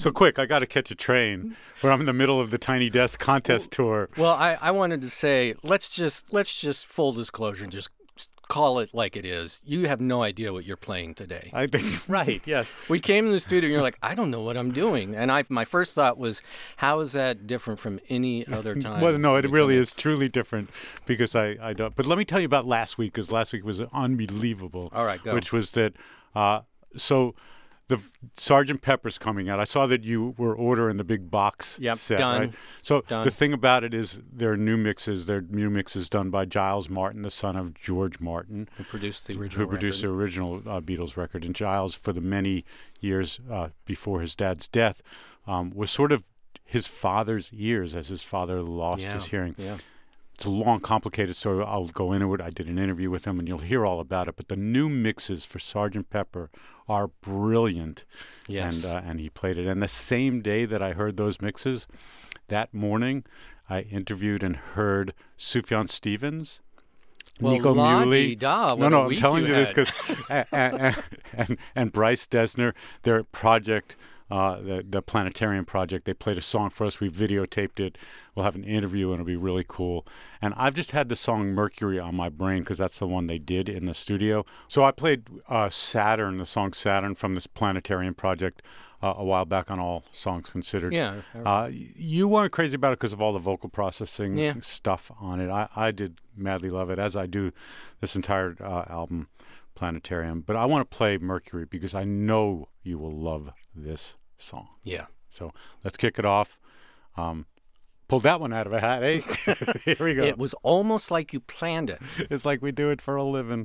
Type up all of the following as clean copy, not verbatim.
So quick, I got to catch a train where I'm in the middle of the Tiny Desk contest tour. Well, I wanted to say, let's just full disclosure, just call it like it is. You have no idea what you're playing today. I think right, yes. We came in the studio and you're like, I don't know what I'm doing. And my first thought was, how is that different from any other time? Well, no, it really is truly different because I don't. But let me tell you about last week, because last week was unbelievable. All right, go. Which was that, so the Sgt. Pepper's coming out. I saw that you were ordering the big box set, done. right? So Done. the thing about it is there are new mixes. There are new mixes done by Giles Martin, the son of George Martin. Who produced the original the original Beatles record. And Giles, for the many years before his dad's death, was sort of his father's ears as his father lost his hearing. Yeah. It's a long, complicated story. I'll go into it. I did an interview with him, and you'll hear all about it. But the new mixes for Sgt. Pepper are brilliant. Yes. And he played it. And the same day that I heard those mixes, that morning, I interviewed and heard Sufjan Stevens, Well, Nico Muhly. la-di-da, what a No, I'm week telling you this had. because and Bryce Dessner, their project, the Planetarium project, they played a song for us. We videotaped it. We'll have an interview, and it'll be really cool. And I've just had the song Mercury on my brain because that's the one they did in the studio. So I played Saturn, the song Saturn from this Planetarium project a while back on All Songs Considered. Yeah. You weren't crazy about it because of all the vocal processing Yeah. stuff on it. I did madly love it, as I do this entire album, Planetarium. But I want to play Mercury because I know you will love this song. Yeah. So let's kick it off. Pulled that one out of a hat, eh? Here we go. It was almost like you planned it. It's like we do it for a living.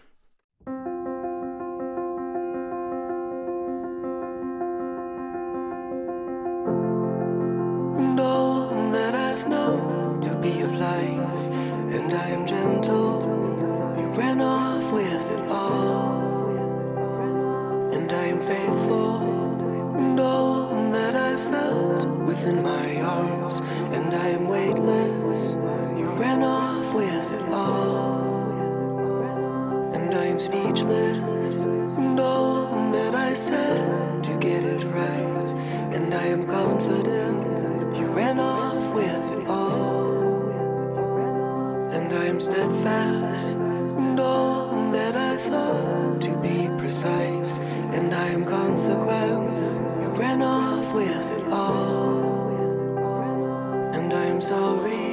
And all that I've known to be of life, and I am gentle, you ran off with it all. And I am faithful, and all that I felt within my arms, and I am weightless, you ran off with it all. And I am speechless, and all that I said to get it right, and I am confident, you ran off with it all. And I am steadfast, and all that I thought to be precise, and I am consequence, you ran off with it all. And I am sorry.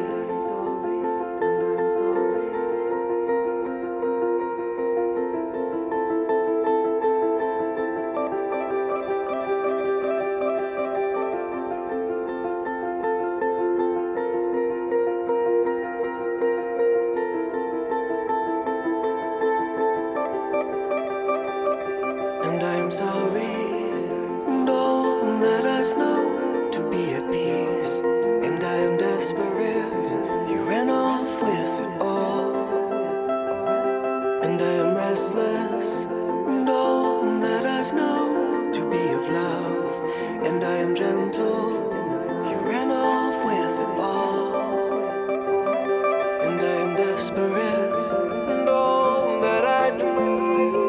And I am sorry, and all that I've known to be at peace, and I am desperate, you ran off with it all. And I am restless, and all that I've known to be of love, and I am gentle, you ran off with it all. And I am desperate, and all that I dream.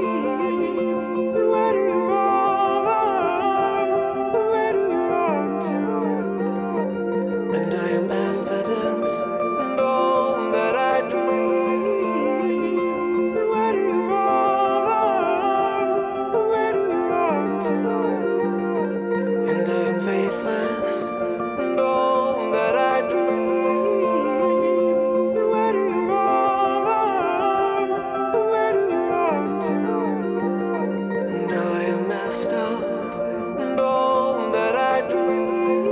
And I am evidence, and all that I dream. Where do you run? Where do you run to? And I am faithless, and all that I dream. Where do you run? Where do you run to? And now I am messed up, and all that I dream.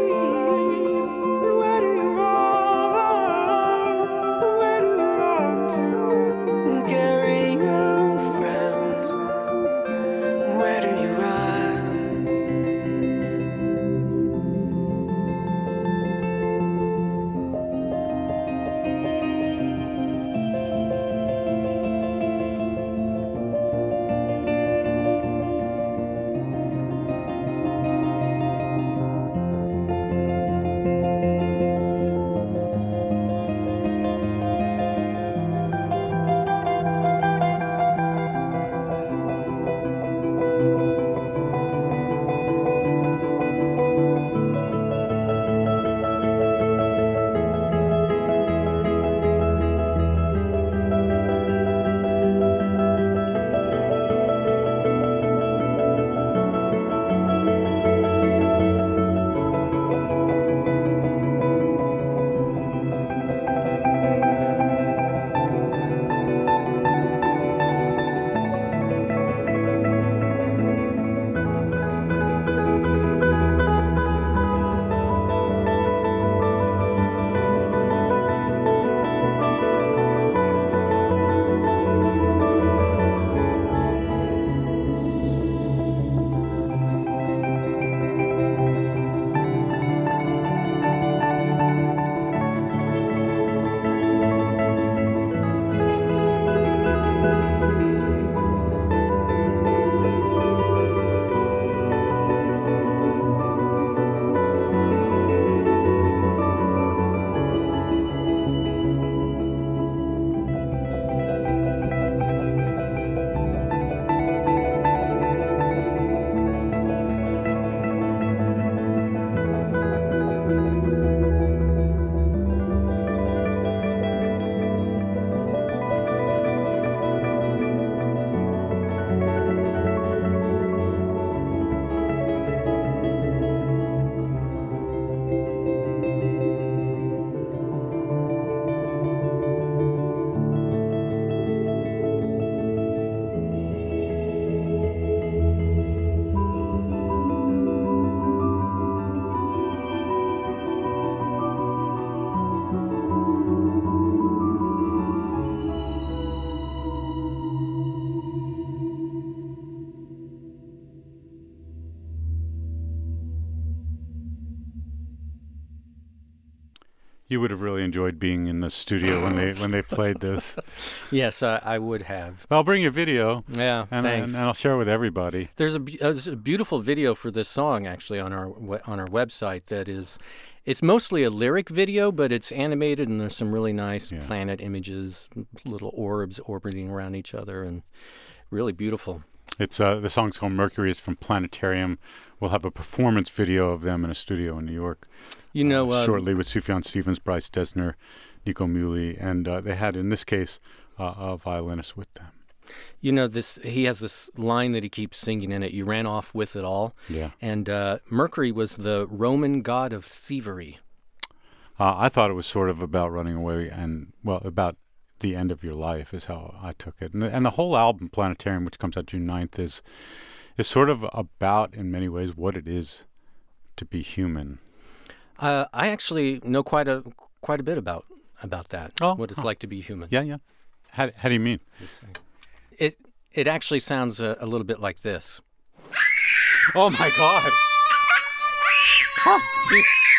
Carry your friend. Where do you run? You would have really enjoyed being in the studio when they played this. Yes, I would have. I'll bring you a video. Yeah, thanks. And I'll share with everybody. There's a beautiful video for this song actually on our website that is. It's mostly a lyric video, but it's animated, and there's some really nice planet images, little orbs orbiting around each other, and really beautiful. It's the song's called Mercury. It's from Planetarium. We'll have a performance video of them in a studio in New York. Shortly with Sufjan Stevens, Bryce Dessner, Nico Muhly, and they had, in this case, a violinist with them. He has this line that he keeps singing in it, "You ran off with it all." Yeah. And Mercury was the Roman god of thievery. I thought it was sort of about running away and, about the end of your life is how I took it. And the whole album, Planetarium, which comes out June 9th, is sort of about, in many ways, what it is to be human. I actually know quite a bit about that, what it's like to be human. Yeah. How do you mean? It actually sounds a little bit like this. Oh my God! Oh, jeez.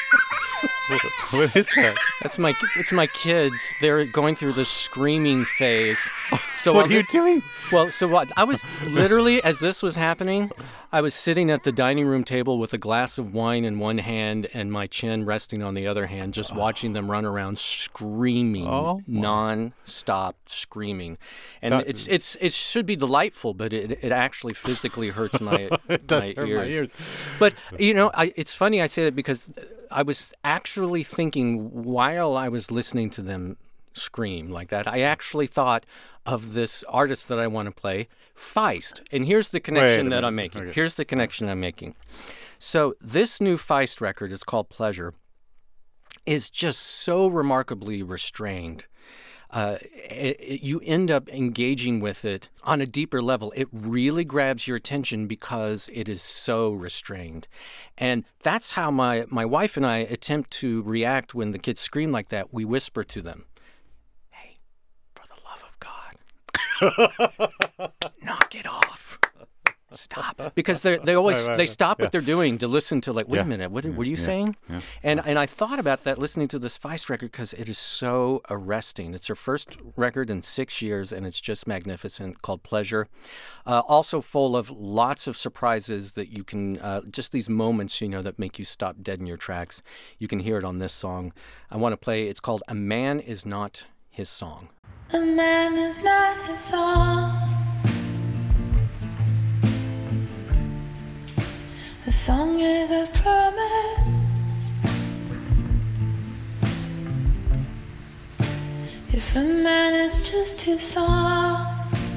What is that? It's my kids. They're going through this screaming phase. So what are you doing? Well, so what? I was literally, as this was happening, I was sitting at the dining room table with a glass of wine in one hand and my chin resting on the other hand, just watching them run around screaming, non-stop screaming. And it should be delightful, but it actually physically hurts my ears. But it's funny I say that because I was actually thinking while I was listening to them scream like that, I actually thought of this artist that I want to play, Feist. And here's the connection that I'm making. Okay. Here's the connection I'm making. So this new Feist record, it's called Pleasure, is just so remarkably restrained. You end up engaging with it on a deeper level. It really grabs your attention because it is so restrained. And that's how my wife and I attempt to react when the kids scream like that. We whisper to them, "Hey, for the love of God, knock it off. Stop." Because they always they stop what they're doing to listen to, like, wait a minute, what are you saying? Yeah. And I thought about that listening to this Feist record because it is so arresting. It's her first record in 6 years, and it's just magnificent, called Pleasure. Also full of lots of surprises that you can, just these moments, that make you stop dead in your tracks. You can hear it on this song. I want to play, it's called A Man Is Not His Song. A man is not his song. The song is a promise. If a man is just his song,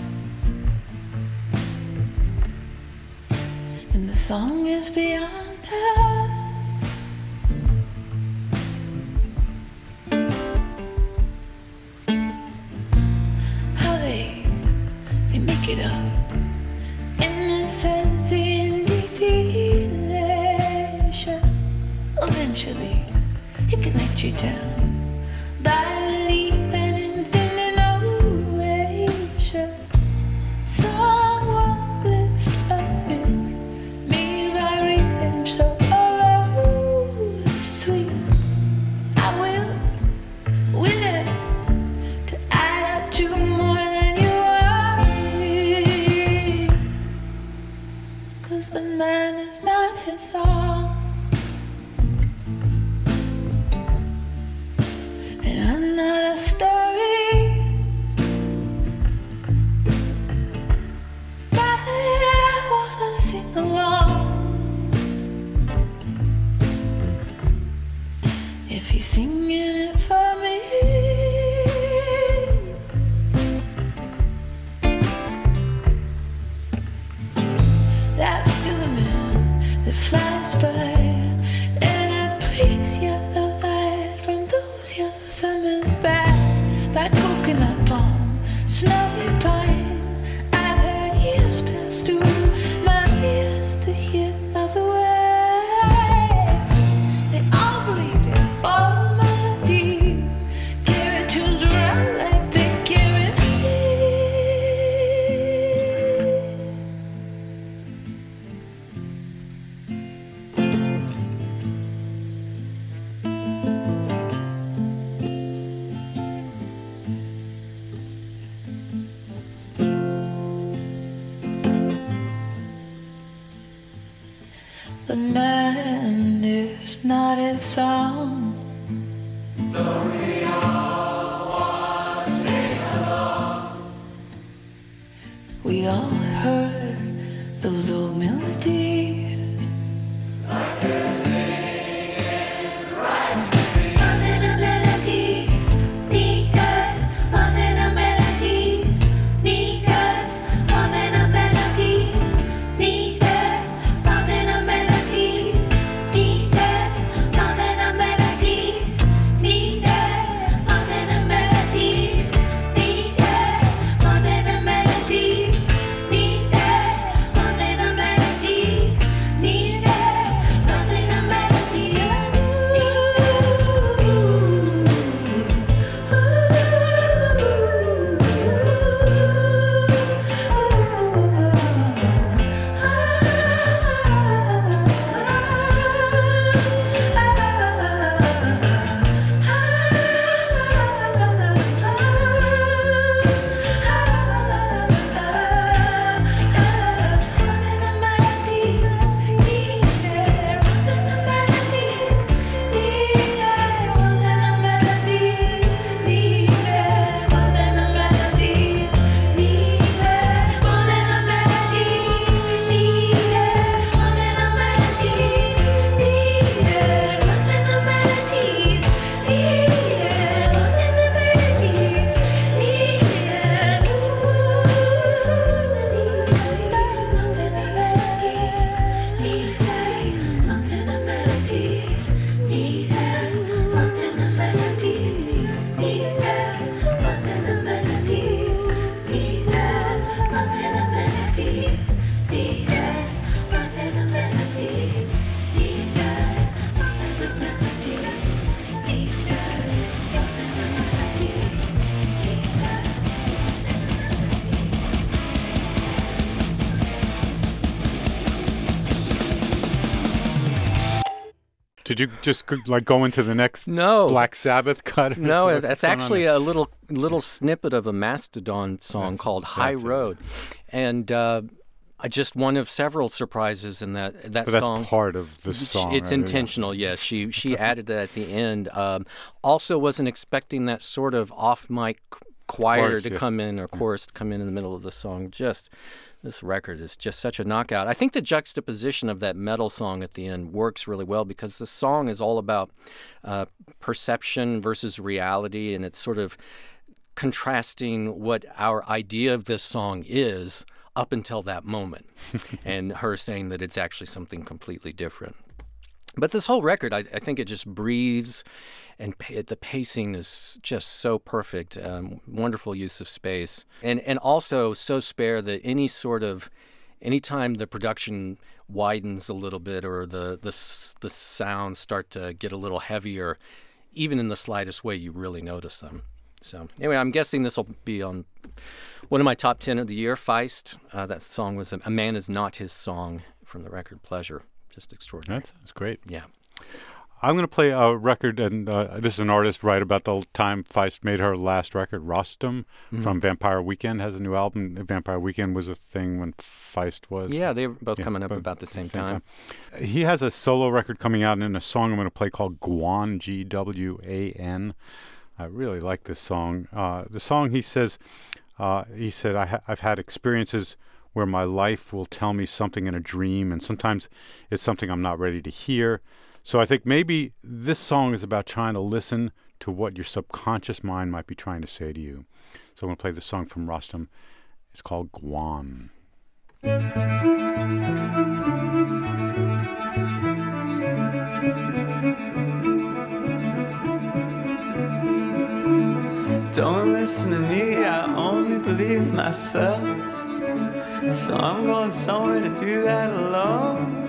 and the song is beyond us. How they make it up. Innocence in deviation. Eventually, it can let you down by believing in innovation. Someone lift up in me by reading so sweet. I will willing to add up to more than you are. 'Cause a man is not his song. And I'm not a story, but I wanna sing along. If he's singing it for me, that filament that flies by, and a breeze yellow light from those yellow summers back by coconut palm, snowy pine. I've heard years pass through my ears to hear other ways. They all believe it, all melodies carry tunes around like they carry me. man is not his song. We all heard those old melodies. More than a melodies needed, more than a melodies needed, more than a melodies needed, more than a melodies needed, more than a melodies needed, more than a melodies needed, more than a melodies needed, more than a melodies needed, more than a Did you just like go into the next No. Black Sabbath cut? or No, something? it's actually a little snippet of a Mastodon song called High that's it. Road, and I just one of several surprises in that But that's song. part of the song. It's right? intentional, yes. She added that at the end. Also, wasn't expecting that sort of off mic choir Chorus, to yeah. come in or chorus to come in the middle of the song. Just this record is just such a knockout. I think the juxtaposition of that metal song at the end works really well because the song is all about perception versus reality, and it's sort of contrasting what our idea of this song is up until that moment, and her saying that it's actually something completely different. But this whole record, I think it just breathes, and the pacing is just so perfect. Wonderful use of space, and also so spare that anytime the production widens a little bit or the sounds start to get a little heavier, even in the slightest way, you really notice them. So anyway, I'm guessing this will be on one of my top 10 of the year, Feist. That song was A Man Is Not His Song from the record Pleasure. Just extraordinary. That's great. Yeah. I'm going to play a record, and this is an artist right about the time Feist made her last record, Rostam, from Vampire Weekend, has a new album. Vampire Weekend was a thing when Feist was. Yeah, they were both coming up about the same time. He has a solo record coming out and a song I'm going to play called Gwan, Gwan. I really like this song. The song, he said, I've had experiences where my life will tell me something in a dream, and sometimes it's something I'm not ready to hear. So I think maybe this song is about trying to listen to what your subconscious mind might be trying to say to you. So I'm going to play this song from Rostam. It's called Gwan. Don't listen to me, I only believe myself. So I'm going somewhere to do that alone.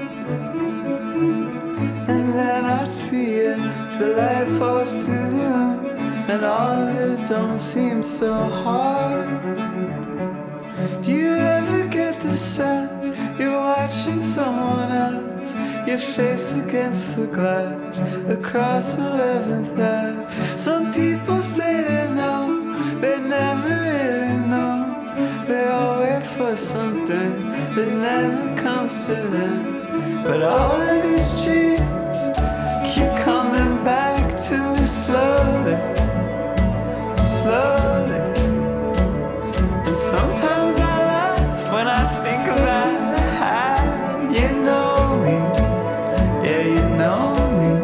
And then I see it, the light falls through the room, and all of it don't seem so hard. Do you ever get the sense you're watching someone else, your face against the glass, across 11th Ave? Some people say they know, they never really know. They all wait for something that never comes to them. But all of these dreams keep coming back to me slowly, slowly. And sometimes I laugh when I think about how you know me. Yeah, you know me.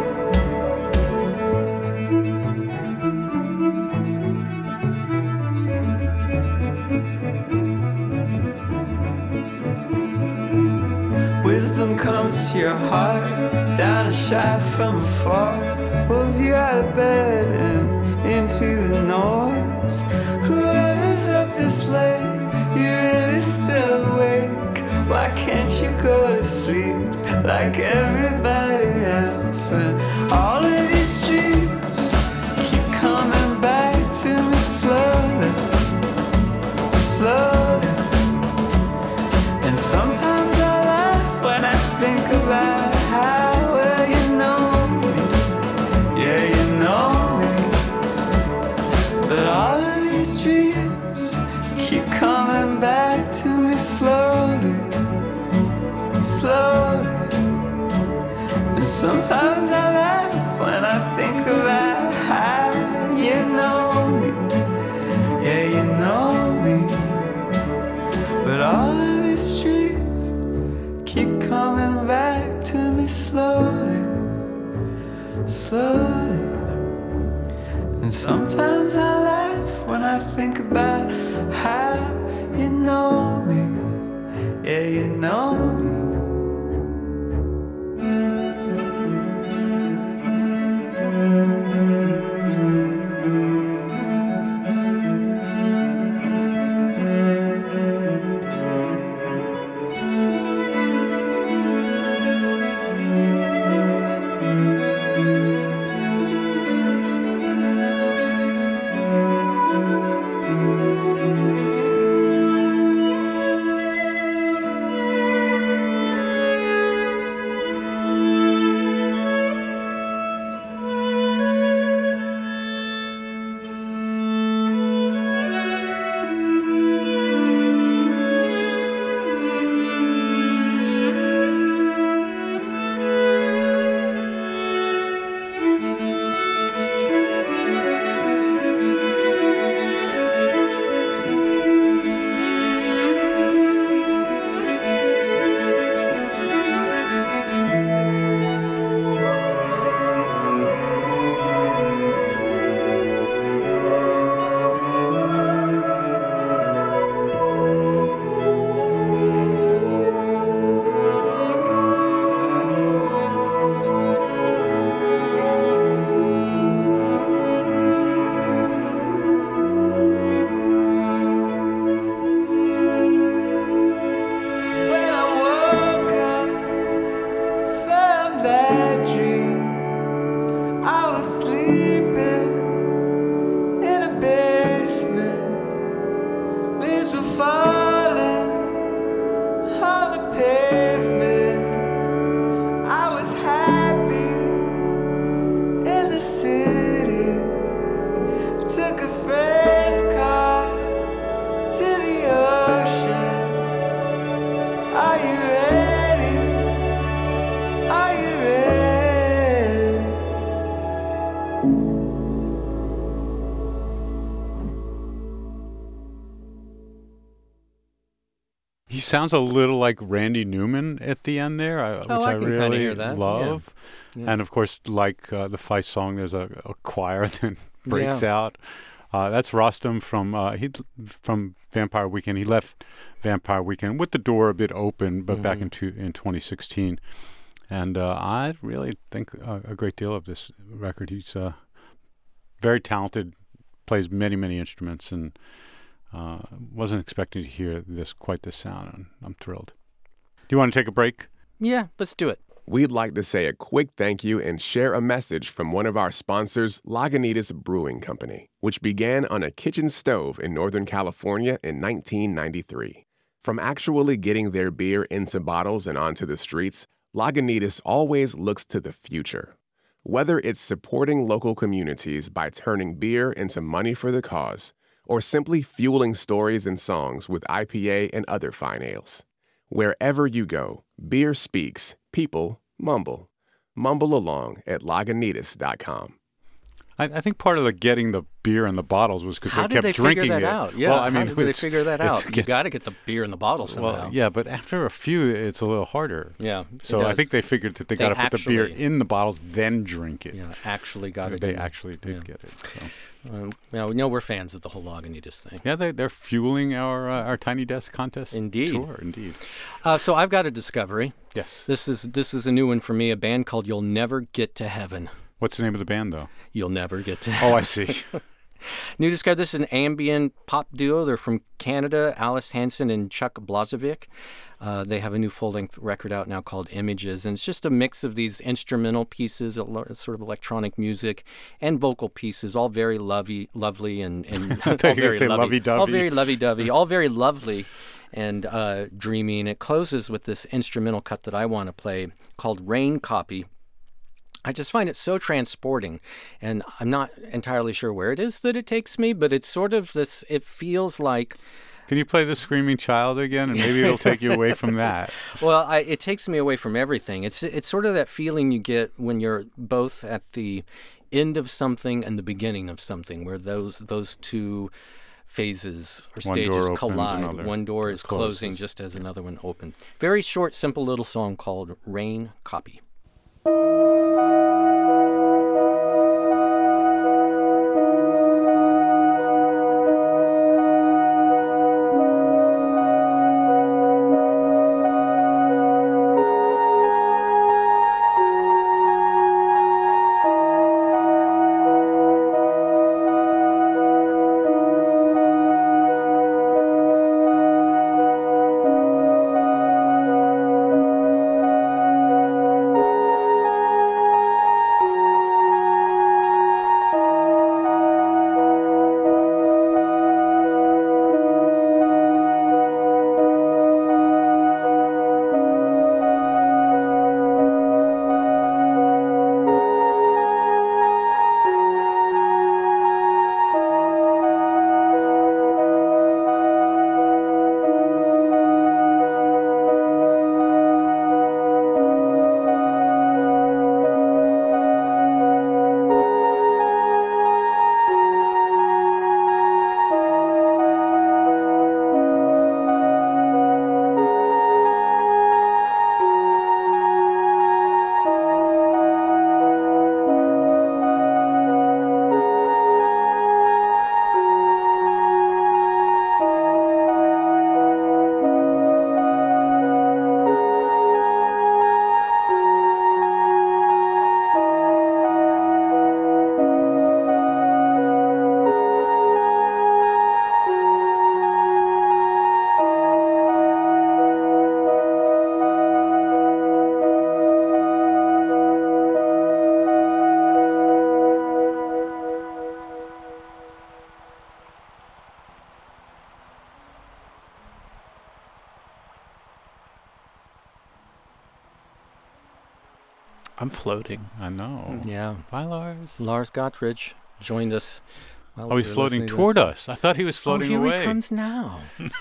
Wisdom comes to your heart, down a shaft from afar, pulls you out of bed and into the noise. Whoever's up this late, you really still awake. Why can't you go to sleep like everybody else? And all of these dreams keep coming back to me slowly, slowly. And sometimes I laugh when I think about how well you know me. Yeah, you know me. But all of these dreams keep coming back to me slowly, slowly. And sometimes I laugh when I think about how you know me. Yeah, you know me. But all of these dreams keep coming back to me slowly, slowly. And sometimes I laugh when I think about how you know me. Yeah, you know me. He sounds a little like Randy Newman at the end there, which I can really kinda hear that. love. Yeah. And of course, like the Feist song, there's a choir that breaks out. That's Rostam from Vampire Weekend. He left Vampire Weekend with the door a bit open, but back in 2016. And I really think a great deal of this record. He's very talented, plays many, many instruments, and wasn't expecting to hear quite this sound, and I'm thrilled. Do you want to take a break? Yeah, let's do it. We'd like to say a quick thank you and share a message from one of our sponsors, Lagunitas Brewing Company, which began on a kitchen stove in Northern California in 1993. From actually getting their beer into bottles and onto the streets, Lagunitas always looks to the future. Whether it's supporting local communities by turning beer into money for the cause, or simply fueling stories and songs with IPA and other fine ales. Wherever you go, beer speaks, people mumble. Mumble along at Lagunitas.com. I think part of the getting the beer in the bottles was because How they did kept they drinking figure that it. out? Yeah, well, I mean, how did they figure that out? You gets- got to get the beer in the bottle somehow. Well, yeah, but after a few, it's a little harder. Yeah, it So I does. think they figured that they They got to put the beer actually- in the bottles, then drink it. Yeah, actually got it. They in. actually did Yeah. get it. So. We know we're fans of the whole Lagunitas thing. Yeah, they're fueling our Tiny Desk contest. Indeed. Sure, indeed. So I've got a discovery. Yes. This is a new one for me. A band called You'll Never Get to Heaven. What's the name of the band, though? You'll Never Get to Oh, Heaven. I see. New discovery. This is an ambient pop duo. They're from Canada, Alice Hansen and Chuck Blazovic. They have a new full-length record out now called Images, and it's just a mix of these instrumental pieces, sort of electronic music, and vocal pieces, all very lovely and I thought you were all going to say lovey-dovey. all very lovey-dovey, all very lovely and dreamy. And it closes with this instrumental cut that I want to play called Rain Copy. I just find it so transporting, and I'm not entirely sure where it is that it takes me, but it's sort of this, it feels like, Can you play The Screaming Child again? And maybe it'll take you away from that. well, it takes me away from everything. It's sort of that feeling you get when you're both at the end of something and the beginning of something, where those two phases or One door stages opens, collide. another One door is closing closes. just as another one opened. Very short, simple little song called Rain Copy. I'm floating. I know. Yeah. Bye, Lars. Lars Gottridge joined us. while Oh, we he's were floating listening to toward this. us. I thought he was floating here away. he comes now.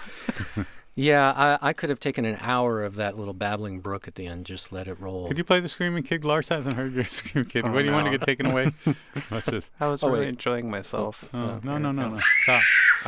Yeah, I could have taken an hour of that little babbling brook at the end, just let it roll. Could you play the Screaming Kid? Lars hasn't heard your Screaming Kid. Oh, Where do you want to no. get taken away? Let's just. I was Oh, really wait. enjoying myself. Oh, no. Stop.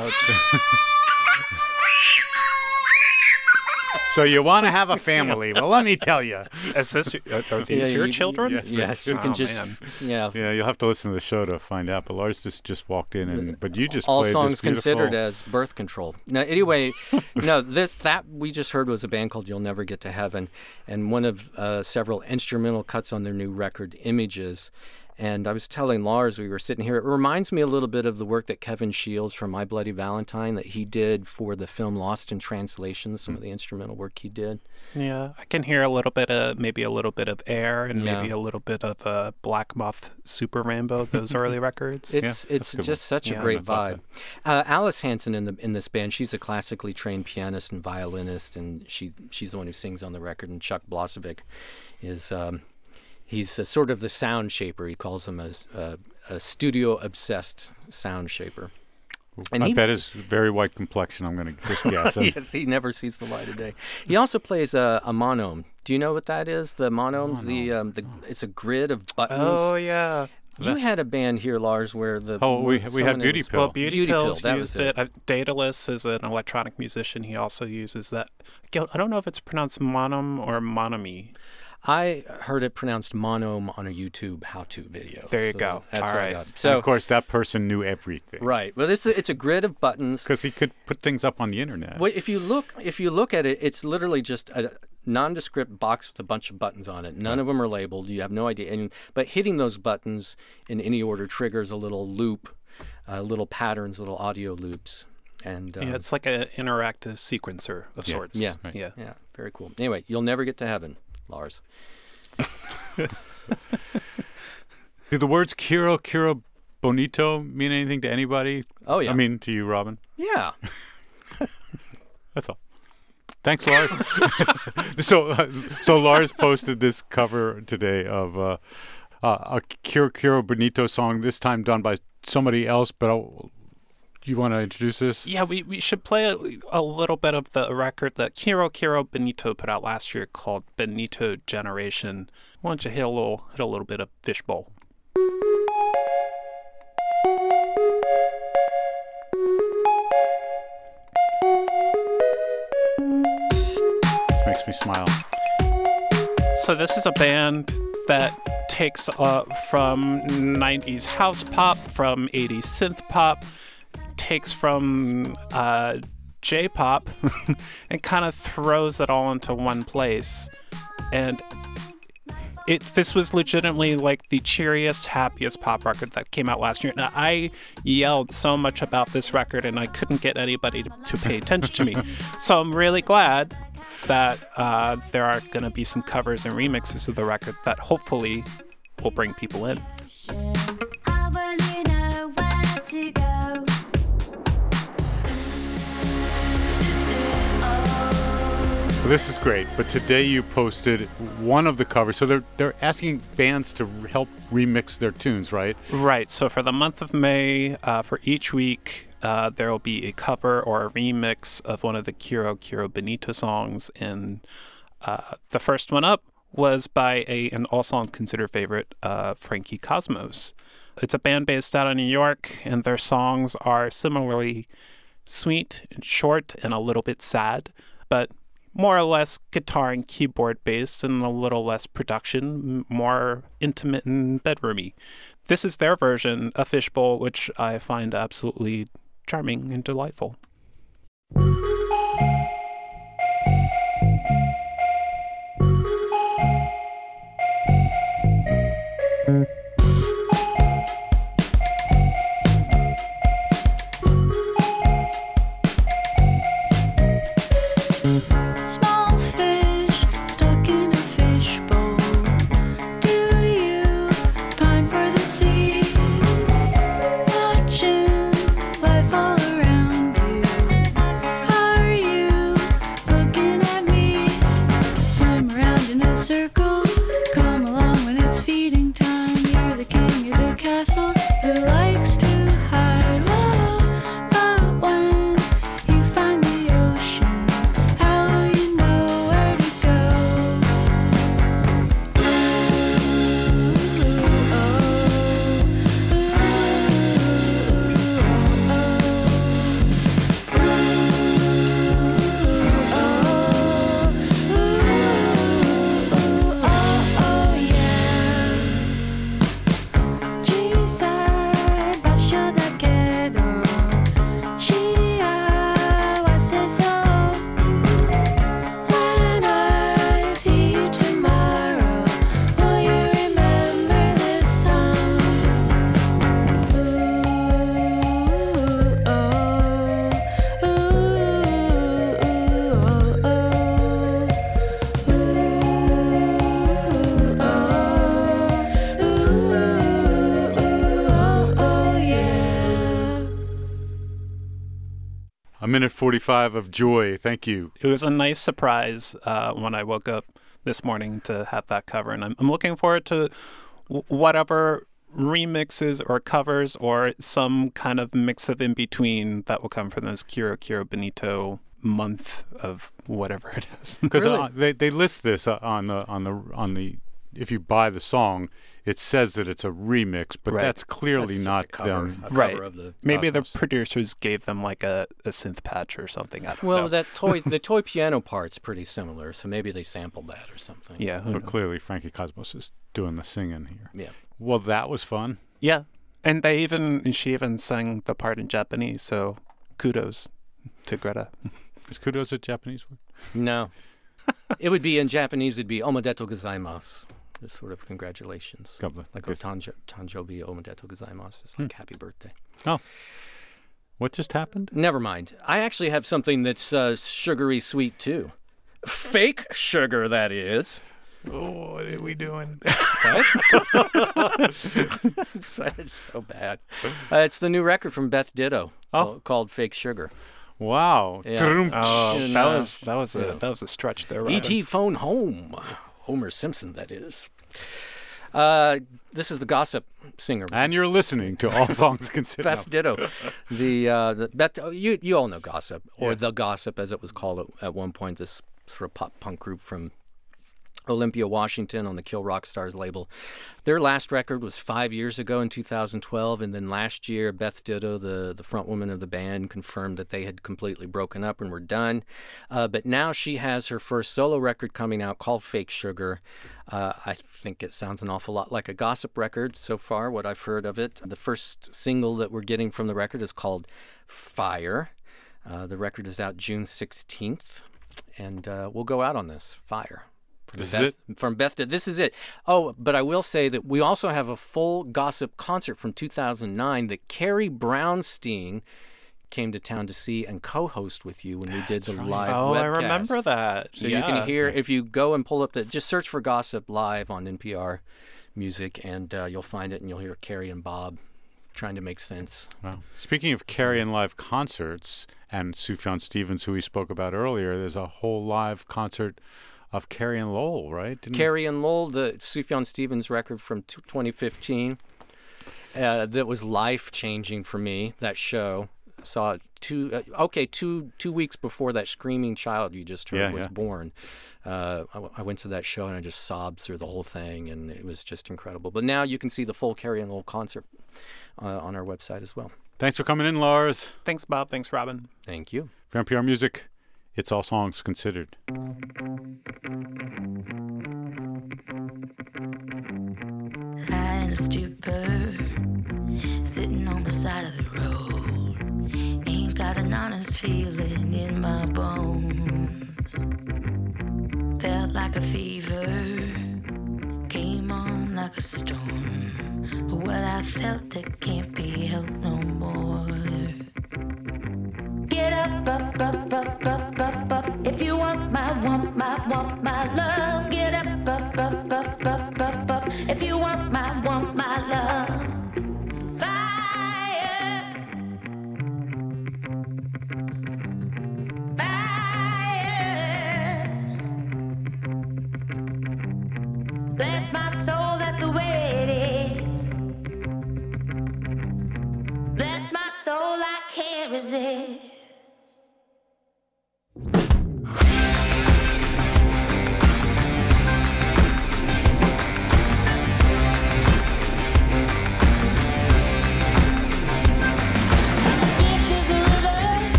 So you want to have a family? Well, let me tell you. Is this, are these your children? Yes, you can Oh, just, man. yeah. Yeah, you'll have to listen to the show to find out. But Lars just walked in, and but you just All played songs this beautiful. considered as birth control. Now, anyway, no, that we just heard was a band called You'll Never Get to Heaven, and one of several instrumental cuts on their new record, Images. And I was telling Lars, we were sitting here, it reminds me a little bit of the work that Kevin Shields from My Bloody Valentine that he did for the film Lost in Translation, some of the instrumental work he did. Yeah, I can hear maybe a little bit of Air and Yeah. maybe a little bit of Black Moth Super Rainbow, those early records. It's that's a good just such a Yeah, great I thought vibe. Alice Hansen in this band, she's a classically trained pianist and violinist, and she's the one who sings on the record. And Chuck Blazovic is he's sort of the sound shaper. He calls him a studio obsessed sound shaper. And I bet his very white complexion, I'm going to just guess. Yes, he never sees the light of day. He also plays a monome. Do you know what that is? The monome, it's a grid of buttons. Oh, yeah. You had a band here, Lars, where the we had Beauty Pill. Well, Beauty Pills that used was it. Daedalus is an electronic musician. He also uses that. I don't know if it's pronounced monome or monomy. I heard it pronounced monome on a YouTube how-to video. There you go. That's All what I right. got. So, of course, that person knew everything. Right. Well, it's a grid of buttons. Because he could put things up on the internet. Well, if you look at it, it's literally just a nondescript box with a bunch of buttons on it. None of them are labeled. You have no idea. But hitting those buttons in any order triggers a little loop, little patterns, little audio loops. And it's like an interactive sequencer of sorts. Yeah. Right. Yeah. Very cool. Anyway, you'll never get to heaven, Lars. Do the words Quiero Bonito mean anything to anybody? Oh, yeah. I mean, to you, Robin? Yeah. That's all. Thanks, Lars. So Lars posted this cover today of a Quiero Bonito song, this time done by somebody else, but do you want to introduce this? Yeah, we should play a little bit of the record that Quiero Bonito put out last year called Benito Generation. Why don't you hit a little bit of Fishbowl? This makes me smile. So this is a band that takes from 90s house pop, from 80s synth pop, takes from J-pop and kind of throws it all into one place. And this was legitimately like the cheeriest, happiest pop record that came out last year. And I yelled so much about this record and I couldn't get anybody to pay attention to me. So I'm really glad that there are going to be some covers and remixes of the record that hopefully will bring people in. Well, this is great, but today you posted one of the covers. So they're asking bands to help remix their tunes, right? Right. So for the month of May, for each week, there will be a cover or a remix of one of the Quiero Bonito songs. And the first one up was by an all songs considered favorite, Frankie Cosmos. It's a band based out of New York, and their songs are similarly sweet and short and a little bit sad, but more or less guitar and keyboard based and a little less production, more intimate and bedroomy. This is their version of Fishbowl, which I find absolutely charming and delightful. A minute 45 of joy. Thank you. It was a nice surprise when I woke up this morning to have that cover, and I'm looking forward to whatever remixes or covers or some kind of mix of in between that will come from this Kiro Benito month of whatever it is. Because Really? they list this on the if you buy the song, it says that it's a remix, but Right. that's clearly That's just not a cover, them. a Right. cover of the. Maybe the Cosmos. producers gave them like a synth patch or something. I don't Well, know. the toy piano part's pretty similar, so maybe they sampled that or something. Yeah. who So knows? clearly Frankie Cosmos is doing the singing here. Yeah. Well, that was fun. Yeah. And she even sang the part in Japanese, so kudos to Greta. Is kudos a Japanese word? No. It would be in Japanese. It'd be omedetou gozaimasu. This sort of congratulations. God bless. Like Yes. Tanjobi omedetou gozaimasu. It's like happy birthday. What just happened? Never mind. I actually have something that's sugary sweet too. Fake sugar, that is. Oh, what are we doing? It's so bad. It's the new record from Beth Ditto called Fake Sugar. Wow. Yeah. Trum- Oh, And, that was a stretch there, Robin. E.T. Phone Home. Homer Simpson, that is. This is the Gossip singer. And you're listening to All Songs Considered. Beth Ditto. The Beth, you all know Gossip, or The Gossip as it was called at one point, this sort of pop punk group from Olympia, Washington on the Kill Rock Stars label. Their last record was 5 years ago in 2012, and then last year Beth Ditto, the front woman of the band, confirmed that they had completely broken up and were done. But now she has her first solo record coming out called Fake Sugar. I think it sounds an awful lot like a Gossip record so far, what I've heard of it. The first single that we're getting from the record is called Fire. The record is out June 16th, and we'll go out on this, Fire. This is it? From Beth Ditto. This is it. Oh, but I will say that we also have a full Gossip concert from 2009 that Carrie Brownstein came to town to see and co-host with you when we did the live Oh, webcast. I remember that. So you can hear, if you go and pull up just search for Gossip Live on NPR Music, and you'll find it, and you'll hear Carrie and Bob trying to make sense. Wow. Speaking of Carrie and live concerts and Sufjan Stevens, who we spoke about earlier, there's a whole live concert of Carrie and Lowell, right? Carrie and Lowell, the Sufjan Stevens record from 2015, that was life-changing for me, that show. Saw it two weeks before that screaming child you just heard was born. I went to that show and I just sobbed through the whole thing, and it was just incredible. But now you can see the full Carrie and Lowell concert on our website as well. Thanks for coming in, Lars. Thanks, Bob. Thanks, Robin. Thank you. For NPR Music, it's All Songs Considered. High in a stupor, sitting on the side of the road. Ain't got an honest feeling in my bones. Felt like a fever, came on like a storm. But what I felt, it can't be helped no more. Get up, up, up, up, up, up, up. If you want my love. Get up, up, up, up, up, up, up. If you want my love. Fire. Fire. Bless my soul, that's the way it is. Bless my soul, I can't resist.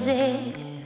it.